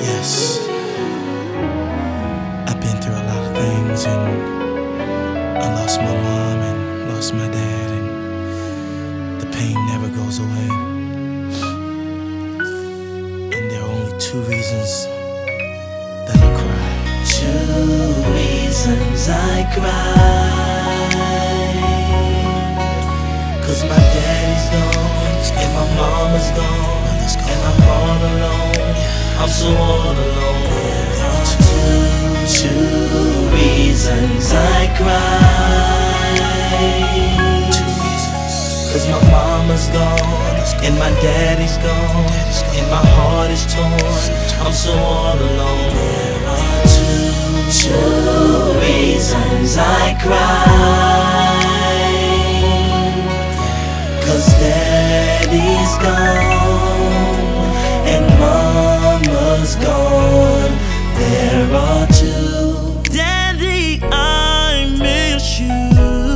Yes, I've been through a lot of things, and I lost my mom and lost my dad, and the pain never goes away. And there are only two reasons that I cry. Two reasons I cry. 'Cause my daddy's gone, and my mama's gone, and I'm all alone. I'm so all alone. There are two reasons I cry. 'Cause my mama's gone, and my daddy's gone, and my heart is torn. I'm so all alone. There are two reasons I cry. 'Cause daddy's gone and mama's gone. There are two. Daddy, I miss you.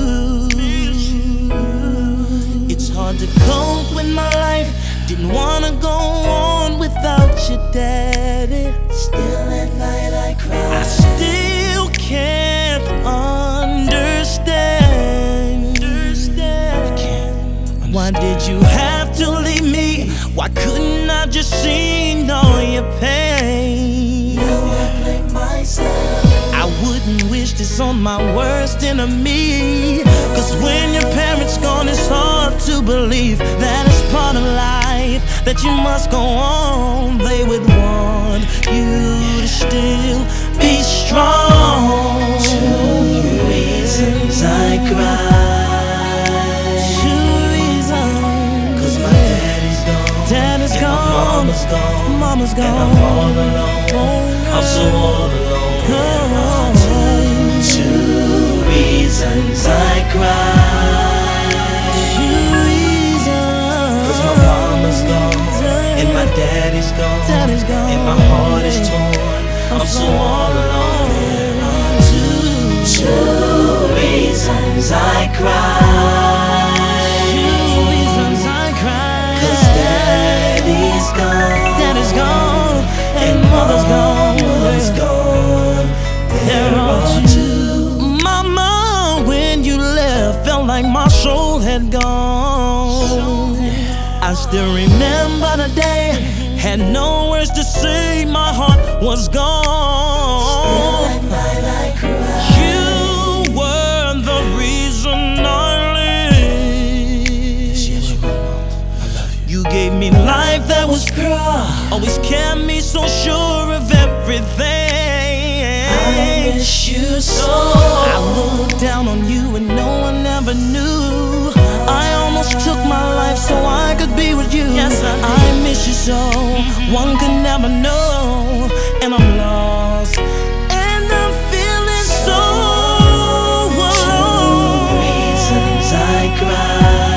It's hard to cope with my life. Didn't wanna go on without your daddy. Still at night I cry. I still can't understand. Why did you have to leave me? Why couldn't I just see all your pain? Now I blame myself. I wouldn't wish this on my worst enemy. 'Cause when your parents gone, it's hard to believe that it's part of life, that you must go on. They would want you to still be strong. Two reasons I cry. Mama's gone, and I'm all alone. I'm so all alone. Two reasons I cry. Two reasons. 'Cause my mama's gone, and my daddy's gone, and my heart is torn. I'm so all alone. Two reasons I cry. Two reasons I cry. 'Cause daddy's gone. Daddy's gone, and mother's gone. There are two. Mama, when you left, felt like my soul had gone. I still remember the day, had no words to say, my heart was gone. Still at night I cry. You were the reason I lived. You gave me life that was pure, always kept me so sure of everything. I miss you so. I looked down on you and no one ever knew. I almost took my life so I could be with you. Yes, I miss you so. One could never know, and I'm lost, and I'm feeling so alone. Two reasons I cry.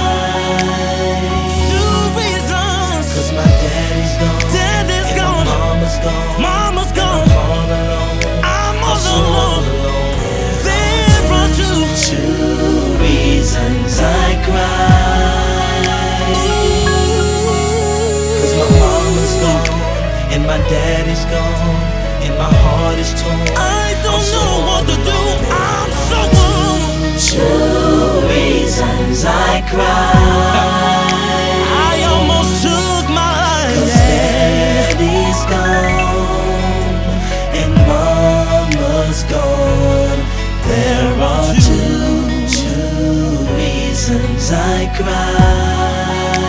Mama's gone, I'm all alone. There are two reasons I cry. 'Cause my mama's gone, and my daddy's gone, and my heart is torn. I don't know what to do, I'm so alone. Two reasons I cry. I almost took my life. 'Cause daddy's gone, and mama's gone. There are two reasons I cry.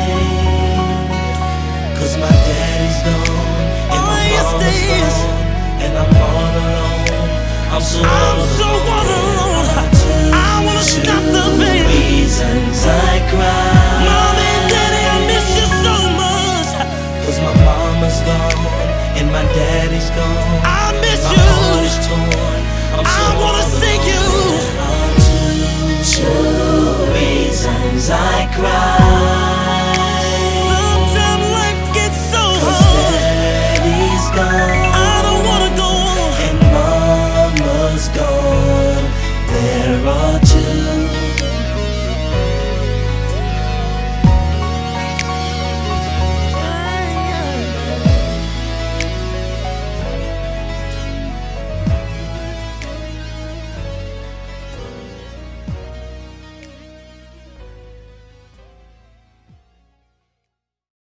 'Cause my daddy's gone, and my mama's gone, and I'm all alone. I'm so all alone. I wanna stop the pain. Two reasons I cry. Mommy and daddy, I miss you so much. 'Cause my mama's gone, and my daddy's gone. I miss you. My heart is torn. I wanna see you. Two reasons I cry.